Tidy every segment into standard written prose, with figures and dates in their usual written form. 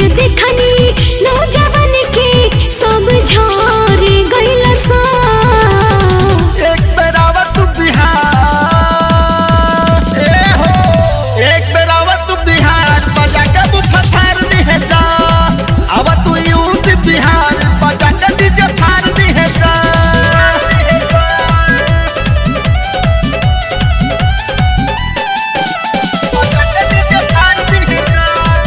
देखनी नौजवान के सब झर गइल सा। एक बेरावा तू बिहार ए हो, एक बेरावा तू बिहार बजा के बुफा फाड़ दी है सा। अब तू यूपी बिहार बजा के डीजे फाड़ दी है सा। बजा के डीजे फाड़ दी है सा।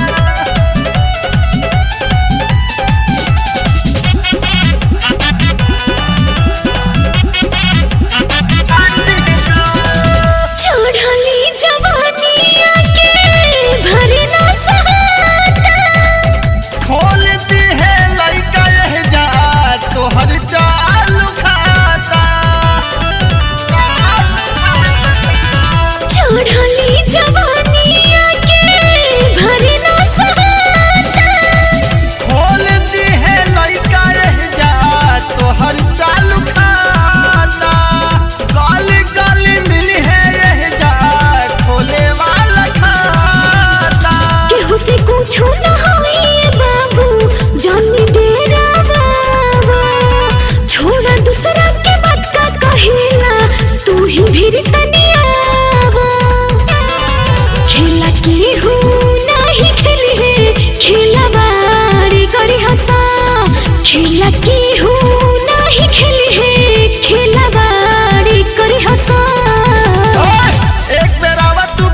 चढ़ली जवानिया के भरी ना सहाता। खोल दी है लइका यह जा तोहर चालू खाता। चढ़ली जवानिया के भरी ना सहाता। खोल दी है लइका यह जा तोहर चालू खाता। गाली गाली मिली है यह जा खोले वाला खाता। केहू से कुछो न होई बाबू जानी डेरा बाबा। छोड़ा दूसरा के बात का कहेला तू ही भीर तनियावा। खेला केहू नाही खेली है खेला बारी करी हसा। खेला केहू नाही खेली है खेला बारी करी हसा। ओए, एक बेरावा तू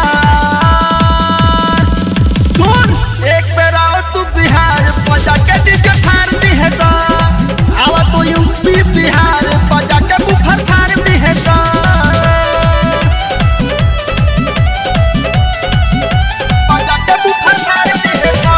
बिहार सुन, एक बेरावा तू बिहार बजा के डीजे फाड़ दी है सा। आवा तो यूपी बिहार बजा के बुफर फाड़ दी है सा। बजा के बुफर फाड़ दी है सा।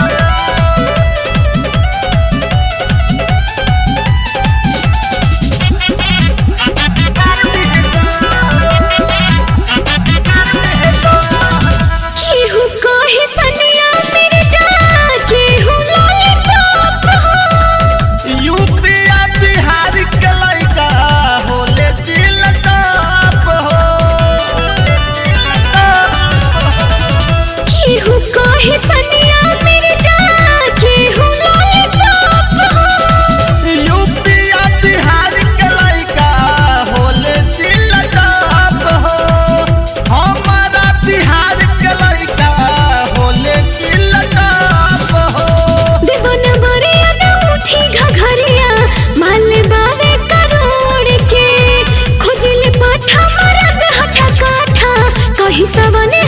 केहू कहे सनिया मेरे जा केहू लॉलीपॉप हो। यूपी या बिहार के लइका होले दिल टॉप हो। केहू कहे सनिया मेरे जा केहू लॉलीपॉप हो। यूपी या बिहार के लइका होले दिल टॉप हो। हमारा बिहार के लइका होले दिल टॉप हो। देवन बरिया न उठी घघरिया माल बावे करोड़ के। खोजले पाठा मरद हठा काठा कहीं सवने